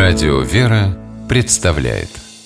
Радио «Вера» представляет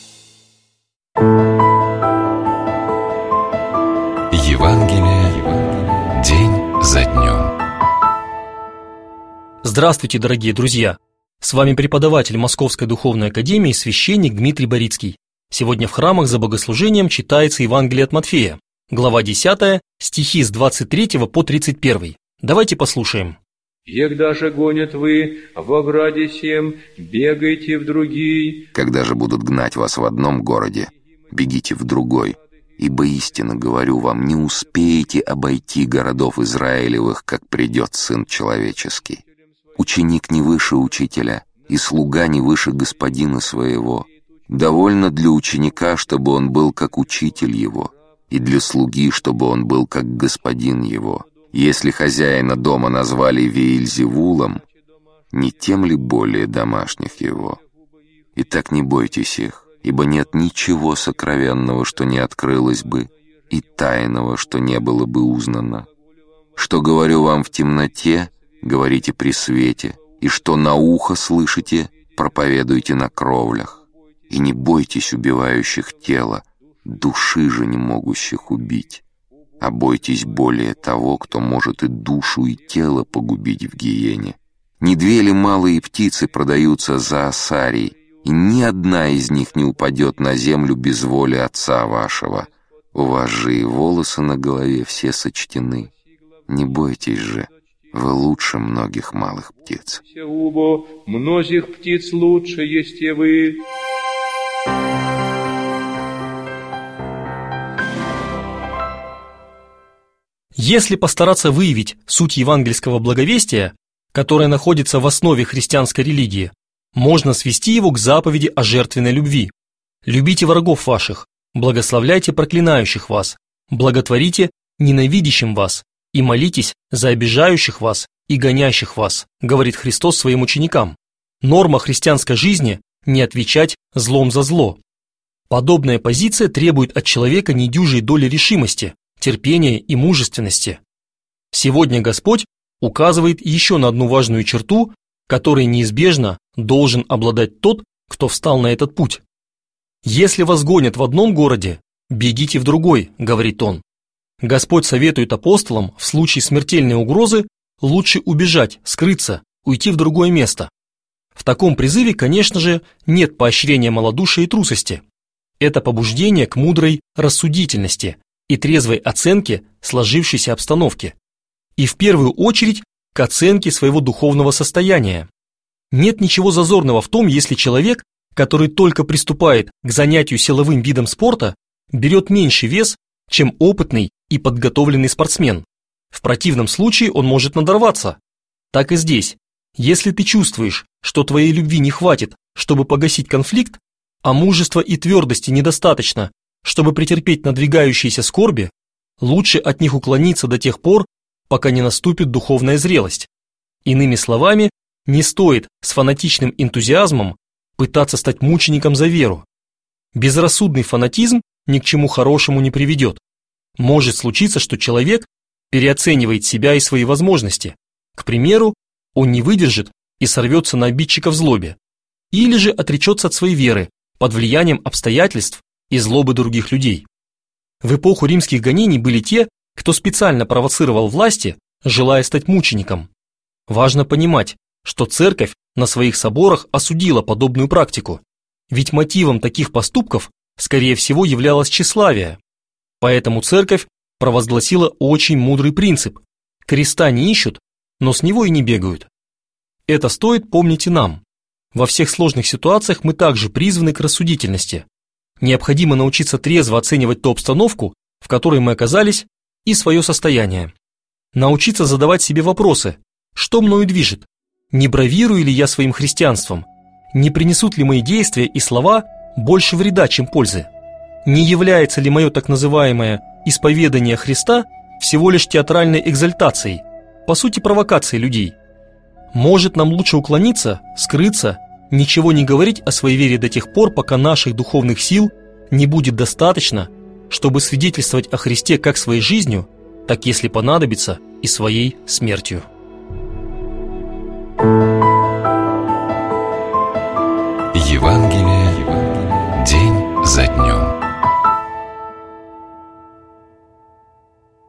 Евангелие день за днем. Здравствуйте, дорогие друзья! С вами преподаватель Московской Духовной Академии, священник Дмитрий Борицкий. Сегодня в храмах за богослужением читается Евангелие от Матфея, глава 10, стихи с 23 по 31. Давайте послушаем. «Егда же гонят вы во граде сем, бегайте в другий». Когда же будут гнать вас в одном городе, бегите в другой. Ибо истинно говорю вам, не успеете обойти городов Израилевых, как придет Сын Человеческий. Ученик не выше учителя, и слуга не выше господина своего. Довольно для ученика, чтобы он был как учитель его, и для слуги, чтобы он был как господин его. Если хозяина дома назвали Веельзевулом, не тем ли более домашних его? Итак, не бойтесь их, ибо нет ничего сокровенного, что не открылось бы, и тайного, что не было бы узнано. Что говорю вам в темноте, говорите при свете, и что на ухо слышите, проповедуйте на кровлях. И не бойтесь убивающих тело, души же не могущих убить. А бойтесь более того, кто может и душу, и тело погубить в гиене. Не две ли малые птицы продаются за осарий, и ни одна из них не упадет на землю без воли Отца вашего. У вас же и волосы на голове все сочтены. Не бойтесь же, вы лучше многих малых птиц. Многих птиц лучше есть и вы. Если постараться выявить суть евангельского благовестия, которое находится в основе христианской религии, можно свести его к заповеди о жертвенной любви. «Любите врагов ваших, благословляйте проклинающих вас, благотворите ненавидящим вас и молитесь за обижающих вас и гонящих вас», говорит Христос своим ученикам. Норма христианской жизни – не отвечать злом за зло. Подобная позиция требует от человека недюжей доли решимости, терпения и мужественности. Сегодня Господь указывает еще на одну важную черту, которой неизбежно должен обладать тот, кто встал на этот путь. «Если вас гонят в одном городе, бегите в другой», — говорит Он. Господь советует апостолам в случае смертельной угрозы лучше убежать, скрыться, уйти в другое место. В таком призыве, конечно же, нет поощрения малодушия и трусости. Это побуждение к мудрой рассудительности и трезвой оценке сложившейся обстановки. И в первую очередь к оценке своего духовного состояния. Нет ничего зазорного в том, если человек, который только приступает к занятию силовым видом спорта, берет меньший вес, чем опытный и подготовленный спортсмен. В противном случае он может надорваться. Так и здесь. Если ты чувствуешь, что твоей любви не хватит, чтобы погасить конфликт, а мужества и твердости недостаточно, чтобы претерпеть надвигающиеся скорби, лучше от них уклониться до тех пор, пока не наступит духовная зрелость. Иными словами, не стоит с фанатичным энтузиазмом пытаться стать мучеником за веру. Безрассудный фанатизм ни к чему хорошему не приведет. Может случиться, что человек переоценивает себя и свои возможности. К примеру, он не выдержит и сорвется на обидчика в злобе. Или же отречется от своей веры под влиянием обстоятельств и злобы других людей. В эпоху римских гонений были те, кто специально провоцировал власти, желая стать мучеником. Важно понимать, что церковь на своих соборах осудила подобную практику, ведь мотивом таких поступков, скорее всего, являлось тщеславие. Поэтому церковь провозгласила очень мудрый принцип: креста не ищут, но с него и не бегают. Это стоит помнить и нам. Во всех сложных ситуациях мы также призваны к рассудительности. Необходимо научиться трезво оценивать ту обстановку, в которой мы оказались, и свое состояние. Научиться задавать себе вопросы: что мною движет? Не бравирую ли я своим христианством? Не принесут ли мои действия и слова больше вреда, чем пользы? Не является ли мое так называемое исповедание Христа всего лишь театральной экзальтацией, по сути провокацией людей? Может, нам лучше уклониться, скрыться, ничего не говорить о своей вере до тех пор, пока наших духовных сил не будет достаточно, чтобы свидетельствовать о Христе как своей жизнью, так, если понадобится, и своей смертью.